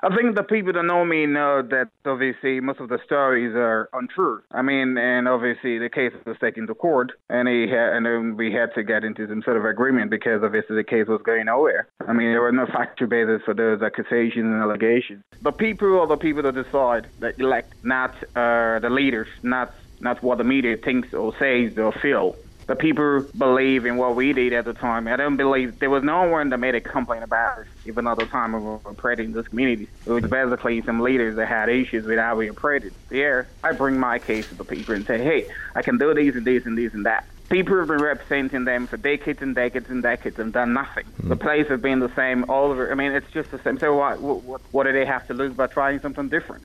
I think the people that know me know that obviously most of the stories are untrue. I mean, and obviously the case was taken to court, and and then we had to get into some sort of agreement because obviously the case was going nowhere. I mean, there were no factual basis for those accusations and allegations. The people are the people that decide, that elect, not the leaders, not what the media thinks or says or feel. The people believe in what we did at the time. I don't believe there was no one that made a complaint about us, even at the time of operating this community. It was basically some leaders that had issues with how we operated. Here, I bring my case to the people and say, hey, I can do this and this and this and that. People have been representing them for decades and decades and decades and done nothing. The place has been the same all over. I mean, it's just the same. So what do they have to lose by trying something different?